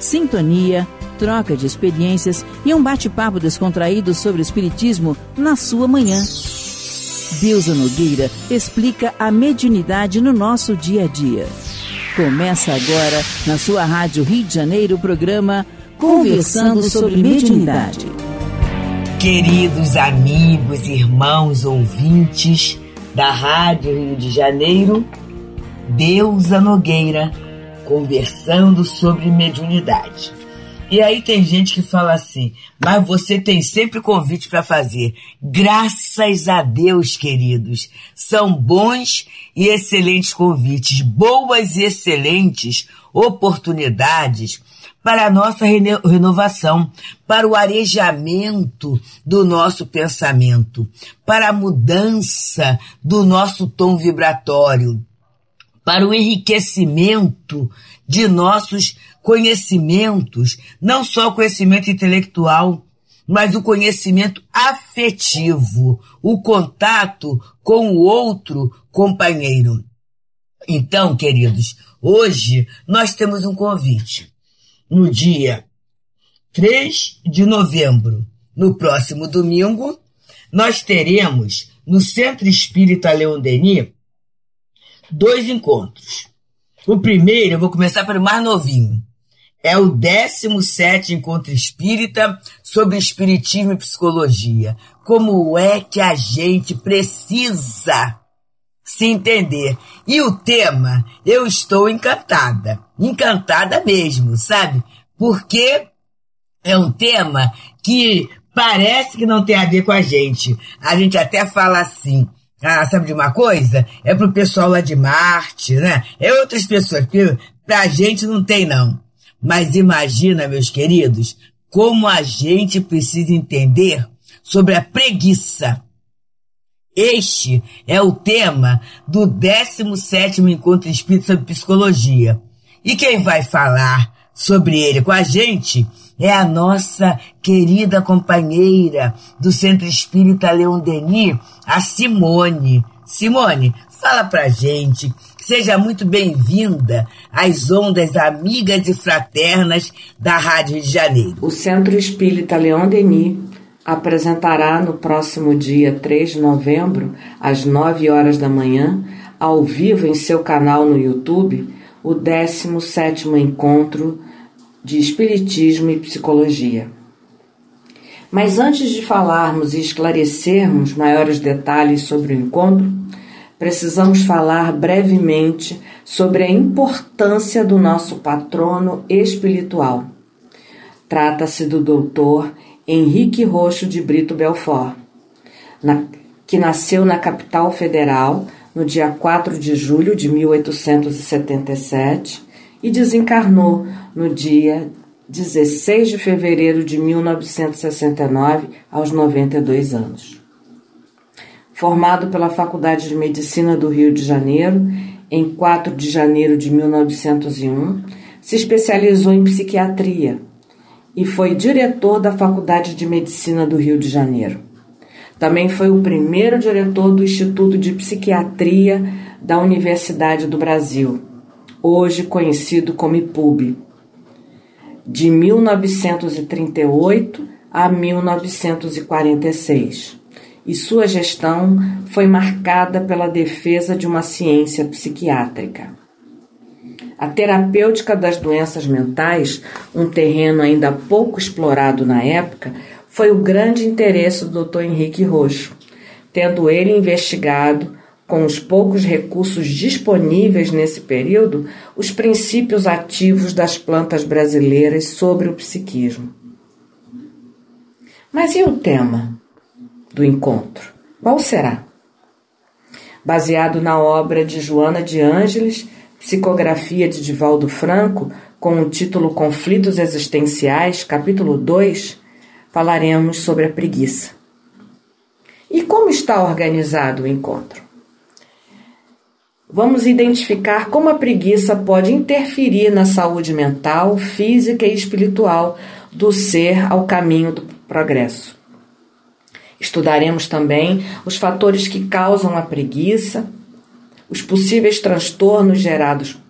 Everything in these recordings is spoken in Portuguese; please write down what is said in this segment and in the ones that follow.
sintonia, troca de experiências e um bate-papo descontraído sobre o espiritismo na sua manhã. Deusa Nogueira explica a mediunidade no nosso dia a dia. Começa agora, na sua Rádio Rio de Janeiro, o programa Conversando sobre Mediunidade. Queridos amigos, irmãos, ouvintes da Rádio Rio de Janeiro, Deusa Nogueira, conversando sobre mediunidade. E aí tem gente que fala assim, mas você tem sempre convite para fazer. Graças a Deus, queridos, são bons e excelentes convites, boas e excelentes oportunidades para a nossa renovação, para o arejamento do nosso pensamento, para a mudança do nosso tom vibratório, para o enriquecimento de nossos conhecimentos, não só o conhecimento intelectual, mas o conhecimento afetivo, o contato com o outro companheiro. Então, queridos, hoje nós temos um convite. No dia 3 de novembro, no próximo domingo, nós teremos no Centro Espírita Leon Denis 2 encontros. O primeiro, eu vou começar pelo mais novinho, é o 17º Encontro Espírita sobre Espiritismo e Psicologia. Como é que a gente precisa se entender? E o tema, eu estou encantada mesmo, sabe? Porque é um tema que parece que não tem a ver com a gente. A gente até fala assim, sabe de uma coisa? É pro pessoal lá de Marte, né? É outras pessoas, porque pra gente não tem não. Mas imagina, meus queridos, como a gente precisa entender sobre a preguiça. Este é o tema do 17º Encontro Espírita sobre Psicologia. E quem vai falar sobre ele com a gente é a nossa querida companheira do Centro Espírita Leon Denis, a Simone. Simone, fala pra gente. Seja muito bem-vinda às ondas amigas e fraternas da Rádio Rio de Janeiro. O Centro Espírita Leon Denis apresentará no próximo dia 3 de novembro, às 9 horas da manhã, ao vivo em seu canal no YouTube, o 17º Encontro de Espiritismo e Psicologia. Mas antes de falarmos e esclarecermos maiores detalhes sobre o encontro, precisamos falar brevemente sobre a importância do nosso patrono espiritual. Trata-se do Dr. Henrique Roxo de Brito Belfort, que nasceu na capital federal no dia 4 de julho de 1877 e desencarnou no dia 16 de fevereiro de 1969, aos 92 anos. Formado pela Faculdade de Medicina do Rio de Janeiro, em 4 de janeiro de 1901, se especializou em psiquiatria e foi diretor da Faculdade de Medicina do Rio de Janeiro. Também foi o primeiro diretor do Instituto de Psiquiatria da Universidade do Brasil, hoje conhecido como IPUB, de 1938 a 1946. E sua gestão foi marcada pela defesa de uma ciência psiquiátrica. A terapêutica das doenças mentais, um terreno ainda pouco explorado na época, foi o grande interesse do Dr. Henrique Roxo, tendo ele investigado, com os poucos recursos disponíveis nesse período, os princípios ativos das plantas brasileiras sobre o psiquismo. Mas e o tema do encontro? Qual será? Baseado na obra de Joana de Ângeles, psicografia de Divaldo Franco, com o título Conflitos Existenciais, capítulo 2, falaremos sobre a preguiça. E como está organizado o encontro? Vamos identificar como a preguiça pode interferir na saúde mental, física e espiritual do ser ao caminho do progresso. Estudaremos também os fatores que causam a preguiça, os possíveis transtornos gerados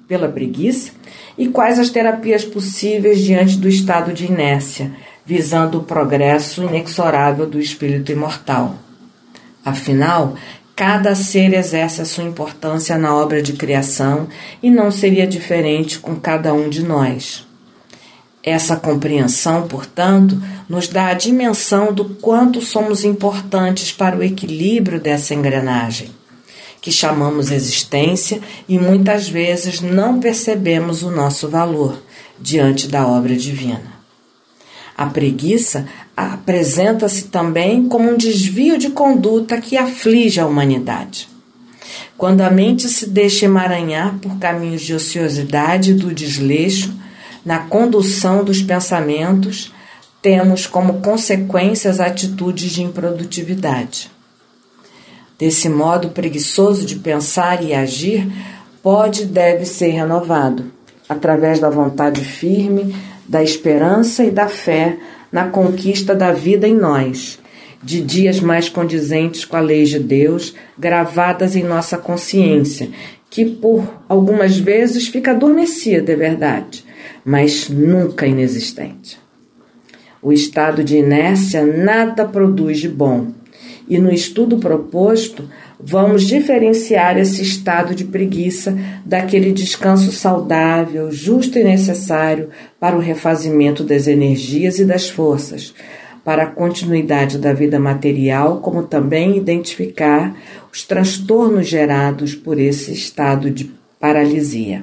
pela preguiça e quais as terapias possíveis diante do estado de inércia, visando o progresso inexorável do espírito imortal. Afinal, cada ser exerce a sua importância na obra de criação e não seria diferente com cada um de nós. Essa compreensão, portanto, nos dá a dimensão do quanto somos importantes para o equilíbrio dessa engrenagem, que chamamos existência e muitas vezes não percebemos o nosso valor diante da obra divina. A preguiça apresenta-se também como um desvio de conduta que aflige a humanidade. Quando a mente se deixa emaranhar por caminhos de ociosidade e do desleixo, na condução dos pensamentos, temos como consequências atitudes de improdutividade. Desse modo preguiçoso de pensar e agir, pode e deve ser renovado, através da vontade firme, da esperança e da fé na conquista da vida em nós, de dias mais condizentes com a lei de Deus, gravadas em nossa consciência, que por algumas vezes fica adormecida, é verdade, mas nunca inexistente. O estado de inércia nada produz de bom, e no estudo proposto vamos diferenciar esse estado de preguiça daquele descanso saudável, justo e necessário para o refazimento das energias e das forças, para a continuidade da vida material, como também identificar os transtornos gerados por esse estado de paralisia.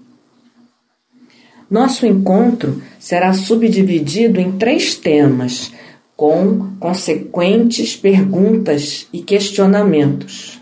Nosso encontro será subdividido em 3 temas, com consequentes perguntas e questionamentos.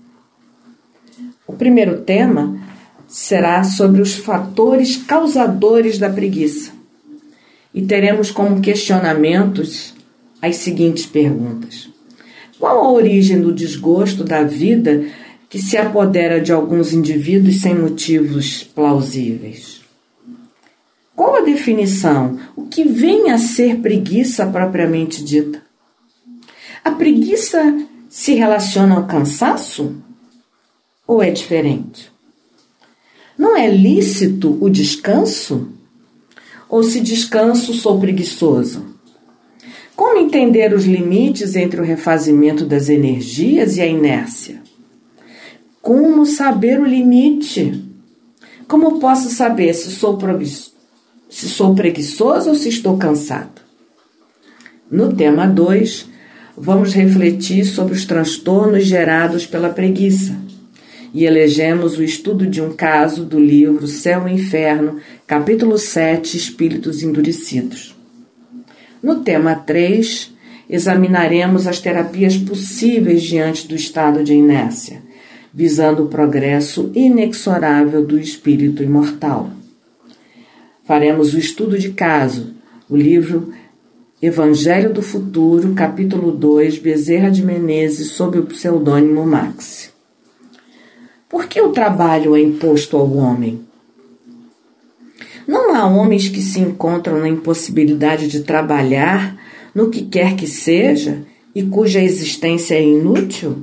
O primeiro tema será sobre os fatores causadores da preguiça. E teremos como questionamentos as seguintes perguntas. Qual a origem do desgosto da vida que se apodera de alguns indivíduos sem motivos plausíveis? Qual a definição? O que vem a ser preguiça propriamente dita? A preguiça se relaciona ao cansaço? Ou é diferente? Não é lícito o descanso? Ou se descanso sou preguiçoso? Como entender os limites entre o refazimento das energias e a inércia? Como saber o limite? Como posso saber se sou preguiçoso ou se estou cansado? No tema 2, vamos refletir sobre os transtornos gerados pela preguiça e elegemos o estudo de um caso do livro Céu e Inferno, capítulo 7, Espíritos Endurecidos. No tema 3, examinaremos as terapias possíveis diante do estado de inércia, visando o progresso inexorável do espírito imortal. Faremos o estudo de caso, o livro Evangelho do Futuro, capítulo 2, Bezerra de Menezes, sob o pseudônimo Maxi. Por que o trabalho é imposto ao homem? Não há homens que se encontram na impossibilidade de trabalhar no que quer que seja e cuja existência é inútil?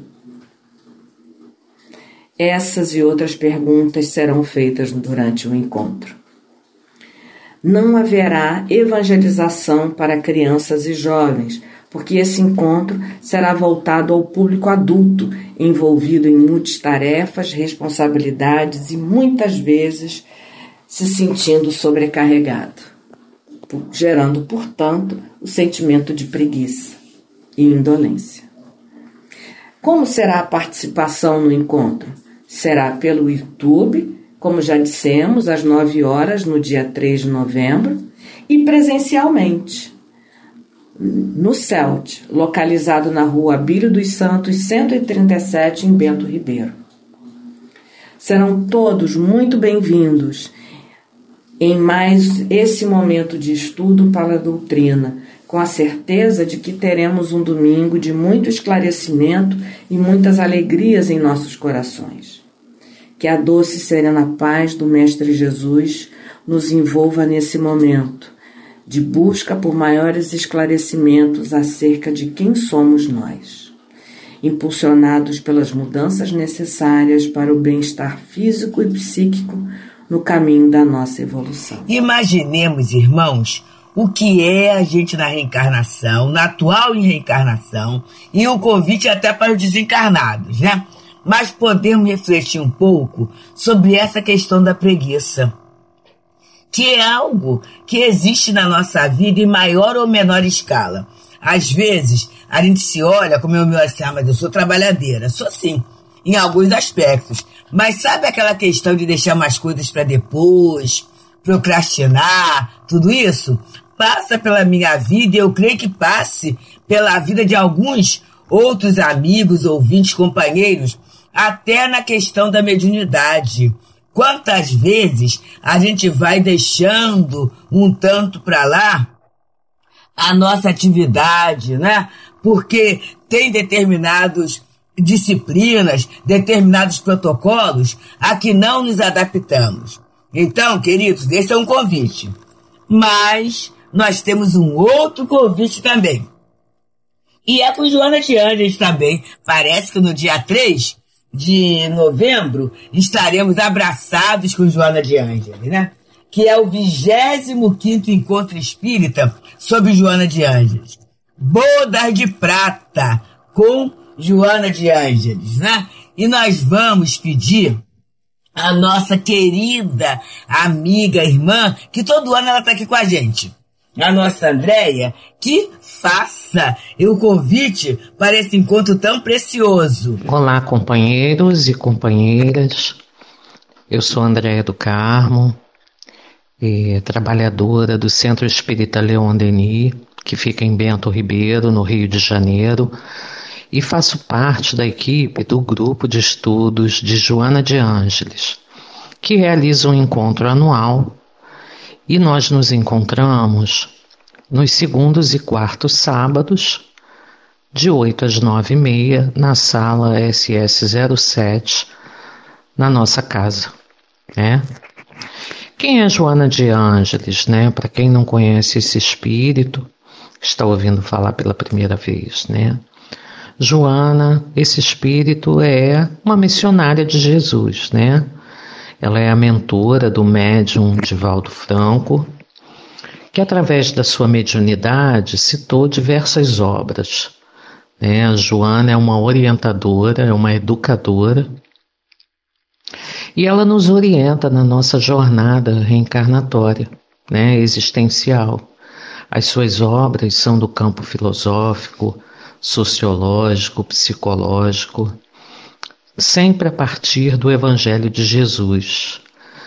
Essas e outras perguntas serão feitas durante o encontro. Não haverá evangelização para crianças e jovens, porque esse encontro será voltado ao público adulto, envolvido em multitarefas, responsabilidades e muitas vezes se sentindo sobrecarregado, gerando, portanto, o sentimento de preguiça e indolência. Como será a participação no encontro? Será pelo YouTube, como já dissemos, às 9 horas, no dia 3 de novembro, e presencialmente, no CELT, localizado na rua Abílio dos Santos, 137, em Bento Ribeiro. Serão todos muito bem-vindos em mais esse momento de estudo para a doutrina, com a certeza de que teremos um domingo de muito esclarecimento e muitas alegrias em nossos corações. Que a doce e serena paz do Mestre Jesus nos envolva nesse momento de busca por maiores esclarecimentos acerca de quem somos nós, impulsionados pelas mudanças necessárias para o bem-estar físico e psíquico no caminho da nossa evolução. Imaginemos, irmãos, o que é a gente na reencarnação, na atual reencarnação, e o convite até para os desencarnados, né? Mas podemos refletir um pouco sobre essa questão da preguiça, que é algo que existe na nossa vida em maior ou menor escala. Às vezes, a gente se olha como eu me assim, mas eu sou trabalhadeira. Sou sim, em alguns aspectos. Mas sabe aquela questão de deixar umas coisas para depois, procrastinar, tudo isso? Passa pela minha vida e eu creio que passe pela vida de alguns outros amigos, ouvintes, companheiros, até na questão da mediunidade. Quantas vezes a gente vai deixando um tanto para lá a nossa atividade, né? Porque tem determinadas disciplinas, determinados protocolos a que não nos adaptamos. Então, queridos, esse é um convite. Mas nós temos um outro convite também. E é com Joana de Ângeles também. Parece que no dia 3 de novembro estaremos abraçados com Joana de Ângeles, né? Que é o 25º Encontro Espírita sobre Joana de Ângeles. Bodas de Prata com Joana de Ângeles, né? E nós vamos pedir a nossa querida amiga, irmã, que todo ano ela está aqui com a gente, a nossa Andréia, que faça o convite para esse encontro tão precioso. Olá, companheiros e companheiras. Eu sou Andréia do Carmo, trabalhadora do Centro Espírita Leon Denis, que fica em Bento Ribeiro, no Rio de Janeiro, e faço parte da equipe do grupo de estudos de Joana de Ângeles, que realiza um encontro anual, e nós nos encontramos nos segundos e quartos sábados, de 8 às 9h30, na sala SS07, na nossa casa, né? Quem é Joana de Ângeles, né? Para quem não conhece esse espírito, está ouvindo falar pela primeira vez, né? Joana, esse espírito é uma missionária de Jesus, né? Ela é a mentora do médium Divaldo Franco, que através da sua mediunidade citou diversas obras, né? A Joana é uma orientadora, é uma educadora, e ela nos orienta na nossa jornada reencarnatória, né? Existencial. As suas obras são do campo filosófico, sociológico, psicológico, sempre a partir do Evangelho de Jesus,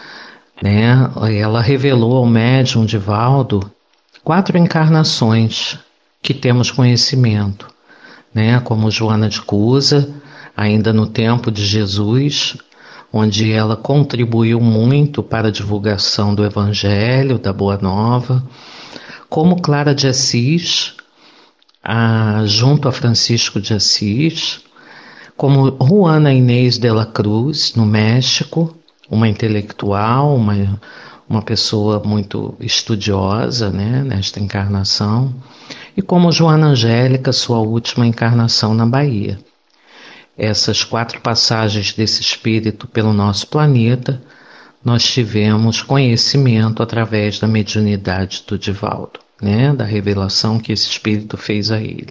né? Ela revelou ao médium Divaldo 4 encarnações que temos conhecimento, né? Como Joana de Cusa, ainda no tempo de Jesus, onde ela contribuiu muito para a divulgação do Evangelho, da Boa Nova, como Clara de Assis, junto a Francisco de Assis, como Juana Inês de la Cruz, no México, uma intelectual, uma pessoa muito estudiosa, né, nesta encarnação, e como Joana Angélica, sua última encarnação na Bahia. Essas 4 passagens desse espírito pelo nosso planeta, nós tivemos conhecimento através da mediunidade do Divaldo, né, da revelação que esse espírito fez a ele.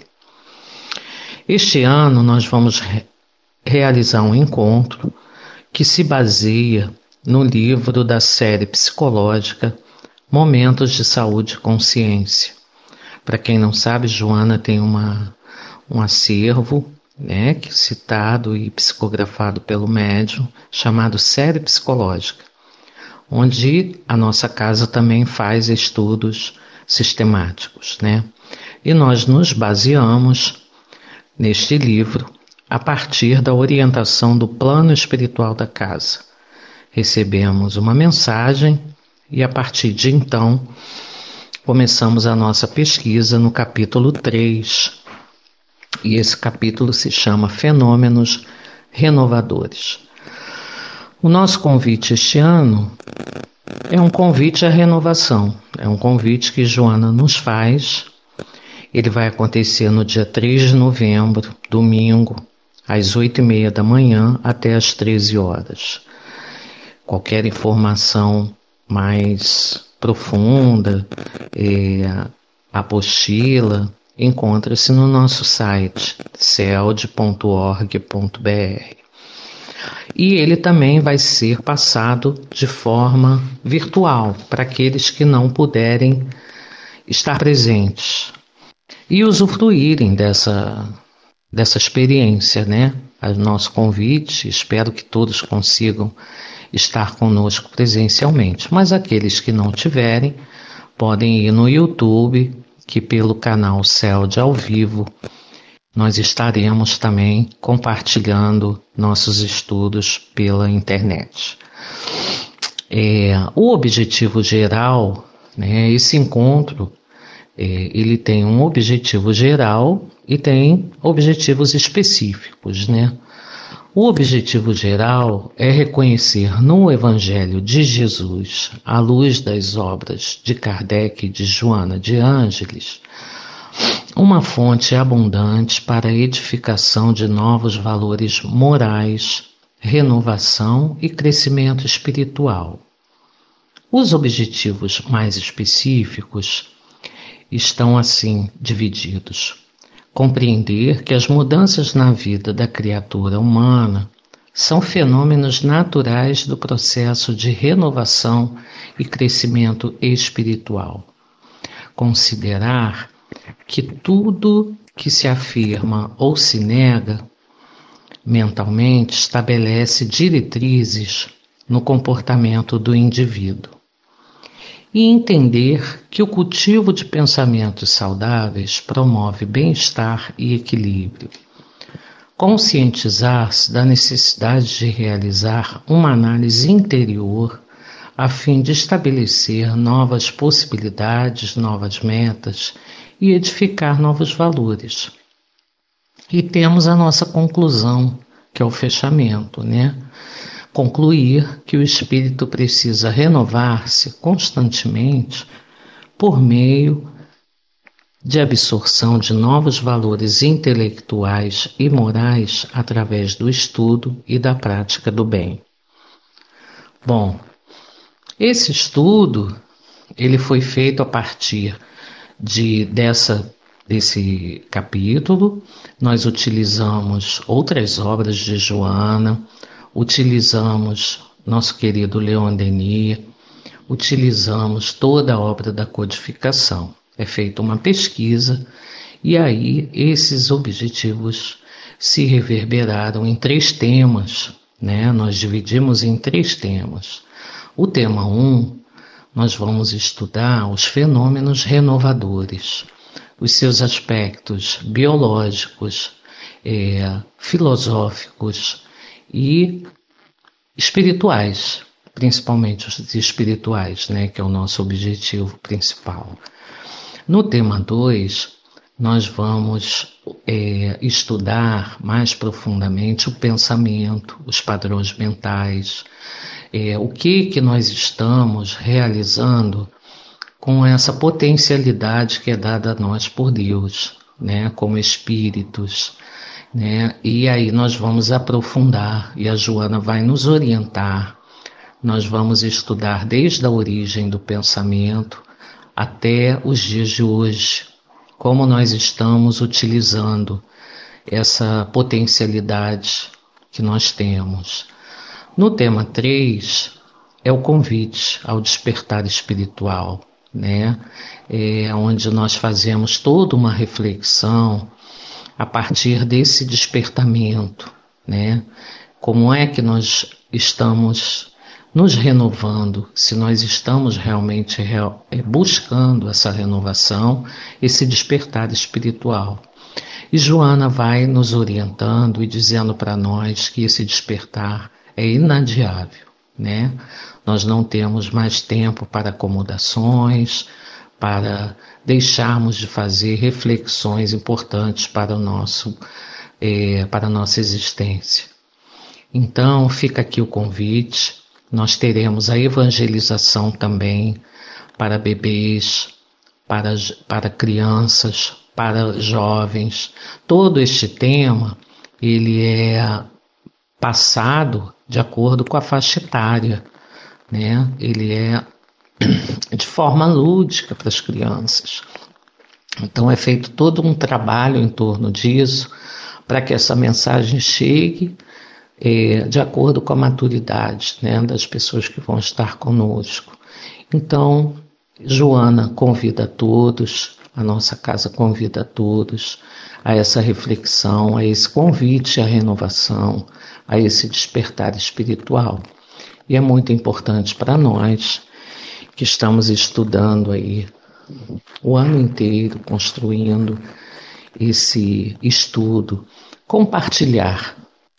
Este ano nós vamos realizar um encontro que se baseia no livro da série psicológica Momentos de Saúde e Consciência. Para quem não sabe, Joana tem um acervo, né, que é citado e psicografado pelo médium, chamado Série Psicológica, onde a nossa casa também faz estudos sistemáticos, né? E nós nos baseamos neste livro a partir da orientação do plano espiritual da casa. Recebemos uma mensagem e a partir de então começamos a nossa pesquisa no capítulo 3. E esse capítulo se chama Fenômenos Renovadores. O nosso convite este ano é um convite à renovação, é um convite que Joana nos faz. Ele vai acontecer no dia 3 de novembro, domingo, às 8h30 da manhã até às 13 horas. qualquer informação mais profunda, apostila, encontra-se no nosso site celd.org.br. E ele também vai ser passado de forma virtual para aqueles que não puderem estar presentes e usufruírem dessa experiência, né? Nosso convite, espero que todos consigam estar conosco presencialmente, mas aqueles que não tiverem podem ir no YouTube, que pelo canal CELD ao vivo nós estaremos também compartilhando nossos estudos pela internet. O objetivo geral, né, esse encontro, ele tem um objetivo geral e tem objetivos específicos, né? O objetivo geral é reconhecer no Evangelho de Jesus, à luz das obras de Kardec e de Joana de Ângeles, uma fonte abundante para a edificação de novos valores morais, renovação e crescimento espiritual. Os objetivos mais específicos estão assim divididos. Compreender que as mudanças na vida da criatura humana são fenômenos naturais do processo de renovação e crescimento espiritual. Considerar que tudo que se afirma ou se nega mentalmente estabelece diretrizes no comportamento do indivíduo. E entender que o cultivo de pensamentos saudáveis promove bem-estar e equilíbrio. Conscientizar-se da necessidade de realizar uma análise interior a fim de estabelecer novas possibilidades, novas metas e edificar novos valores. E temos a nossa conclusão, que é o fechamento, né? Concluir que o espírito precisa renovar-se constantemente por meio de absorção de novos valores intelectuais e morais através do estudo e da prática do bem. Bom, esse estudo ele foi feito a partir desse capítulo. Nós utilizamos outras obras de Joana, utilizamos nosso querido Leon Denis, utilizamos toda a obra da codificação. É feita uma pesquisa e aí esses objetivos se reverberaram em 3 temas, né? Nós dividimos em 3 temas. O tema 1, nós vamos estudar os fenômenos renovadores, os seus aspectos biológicos, filosóficos e espirituais, principalmente os espirituais, né, que é o nosso objetivo principal. No tema 2, nós vamos estudar mais profundamente o pensamento, os padrões mentais, o que nós estamos realizando com essa potencialidade que é dada a nós por Deus, né, como espíritos, né? E aí nós vamos aprofundar e a Joana vai nos orientar. Nós vamos estudar desde a origem do pensamento até os dias de hoje, como nós estamos utilizando essa potencialidade que nós temos. No tema 3 é o convite ao despertar espiritual, né? Onde nós fazemos toda uma reflexão a partir desse despertamento, né? Como é que nós estamos nos renovando, se nós estamos realmente buscando essa renovação, esse despertar espiritual. E Joana vai nos orientando e dizendo para nós que esse despertar é inadiável, né? Nós não temos mais tempo para acomodações, para deixarmos de fazer reflexões importantes para a nossa existência. Então, fica aqui o convite. Nós teremos a evangelização também para bebês, para crianças, para jovens. Todo este tema, ele é passado de acordo com a faixa etária, né? Ele é de forma lúdica para as crianças. Então é feito todo um trabalho em torno disso para que essa mensagem chegue de acordo com a maturidade, né, das pessoas que vão estar conosco. Então, Joana convida todos, a nossa casa convida todos a essa reflexão, a esse convite à renovação, a esse despertar espiritual. E é muito importante para nós que estamos estudando aí o ano inteiro, construindo esse estudo, compartilhar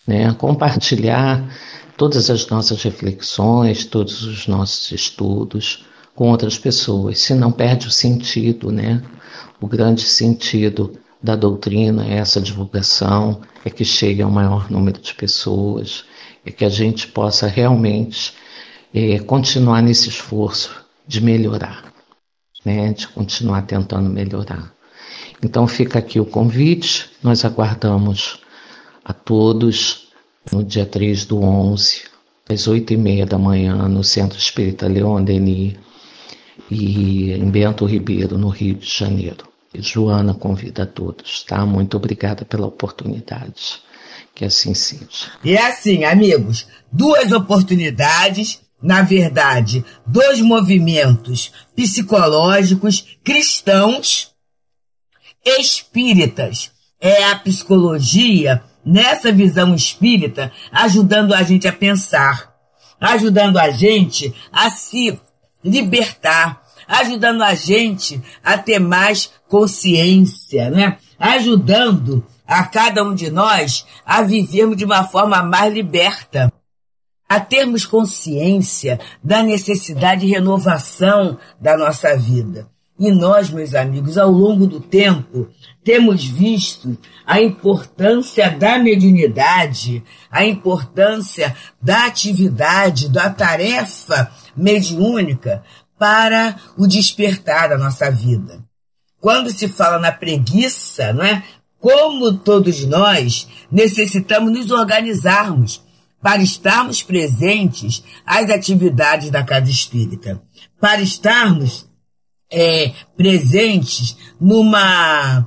todas as nossas reflexões, todos os nossos estudos com outras pessoas, senão perde o sentido, né? O grande sentido da doutrina é essa divulgação, é que chegue ao maior número de pessoas, é que a gente possa realmente continuar nesse esforço de melhorar, né? De continuar tentando melhorar. Então fica aqui o convite, nós aguardamos a todos no dia 3/11, às 8h30 da manhã, no Centro Espírita Leon Denis e em Bento Ribeiro, no Rio de Janeiro. E Joana convida a todos, tá? Muito obrigada pela oportunidade, que assim seja. E é assim, amigos, 2 oportunidades, na verdade, 2 movimentos psicológicos cristãos espíritas. É a psicologia, nessa visão espírita, ajudando a gente a pensar, ajudando a gente a se libertar, ajudando a gente a ter mais consciência, né? Ajudando a cada um de nós a vivermos de uma forma mais liberta, a termos consciência da necessidade de renovação da nossa vida. E nós, meus amigos, ao longo do tempo, temos visto a importância da mediunidade, a importância da atividade, da tarefa mediúnica para o despertar da nossa vida. Quando se fala na preguiça, não é? Como todos nós necessitamos nos organizarmos para estarmos presentes às atividades da casa espírita, para estarmos presentes numa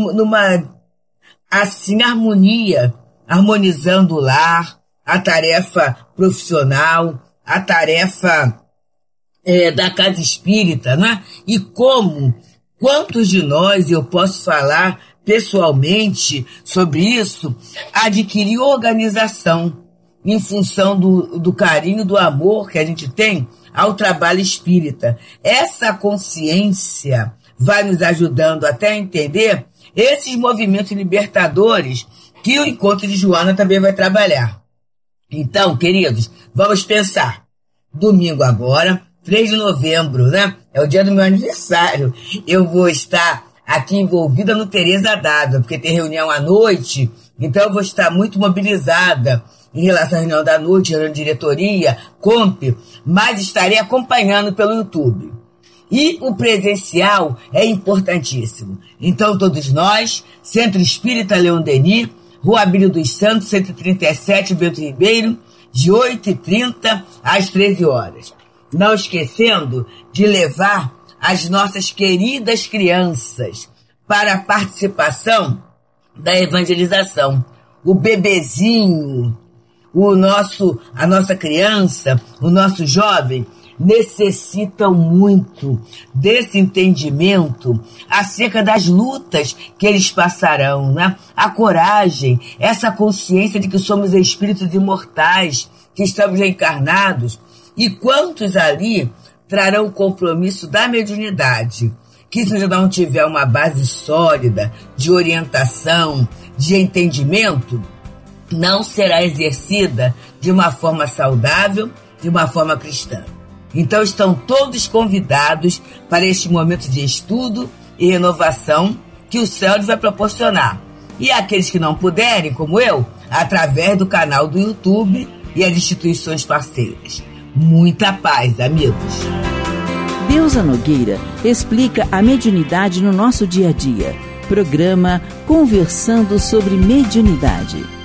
assim, harmonia, harmonizando o lar, a tarefa profissional, a tarefa da casa espírita, né? E quantos de nós, eu posso falar pessoalmente sobre isso, adquirir organização em função do carinho, do amor que a gente tem ao trabalho espírita. Essa consciência vai nos ajudando até a entender esses movimentos libertadores que o Encontro de Joana também vai trabalhar. Então, queridos, vamos pensar. Domingo agora, 3 de novembro, né? É o dia do meu aniversário. Eu vou estar aqui envolvida no Teresa d'Ávila, porque tem reunião à noite, então eu vou estar muito mobilizada em relação à reunião da noite, reunião de diretoria, mas estarei acompanhando pelo YouTube. E o presencial é importantíssimo. Então, todos nós, Centro Espírita Leon Denis, Rua Abílio dos Santos, 137, Bento Ribeiro, de 8h30 às 13 horas. Não esquecendo de levar as nossas queridas crianças para a participação da evangelização. O bebezinho, a nossa criança, o nosso jovem, necessitam muito desse entendimento acerca das lutas que eles passarão, né? A coragem, essa consciência de que somos espíritos imortais, que estamos reencarnados, e quantos ali trarão o compromisso da mediunidade, que se não tiver uma base sólida de orientação, de entendimento, não será exercida de uma forma saudável, de uma forma cristã. Então estão todos convidados para este momento de estudo e renovação que o céu vai proporcionar. E aqueles que não puderem, como eu, através do canal do YouTube e as instituições parceiras. Muita paz, amigos. Deusa Nogueira explica a mediunidade no nosso dia a dia. Programa Conversando sobre Mediunidade.